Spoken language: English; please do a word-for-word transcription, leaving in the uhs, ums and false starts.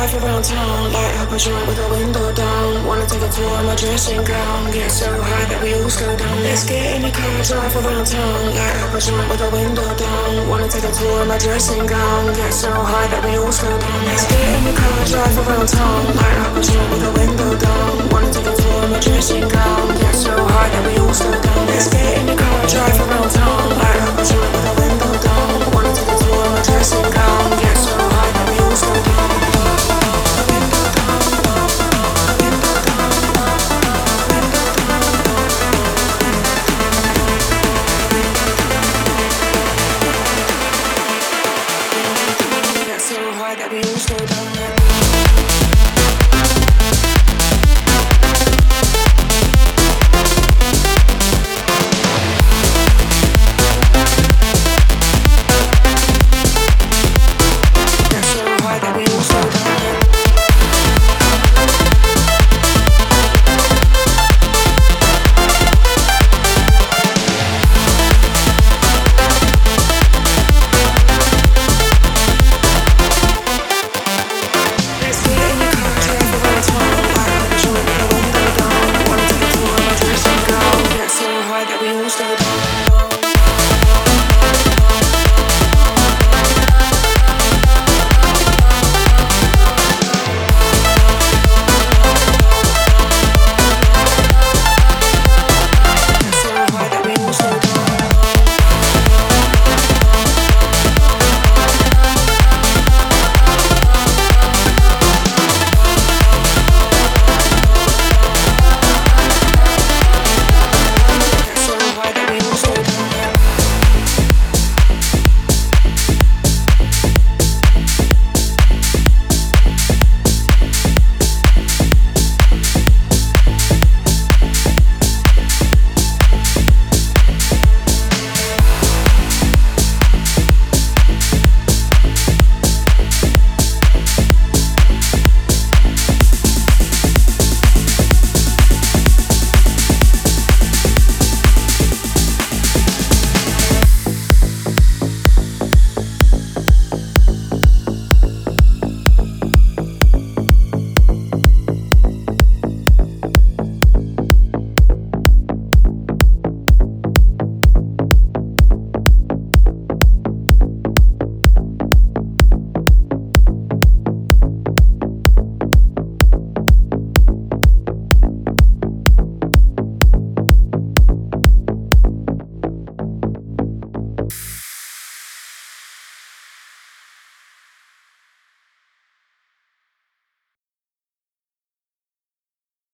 drive around town, light up a joint with the window down. Wanna take a tour of my dressing gown, get so high that we all slow down. Let's get in the car, drive around town, light up a joint with the window down. Wanna take a tour of my dressing gown, get so high that we all slow down. Let's get in the car, drive around town, light up a joint with the window down. Wanna take a tour of my dressing gown.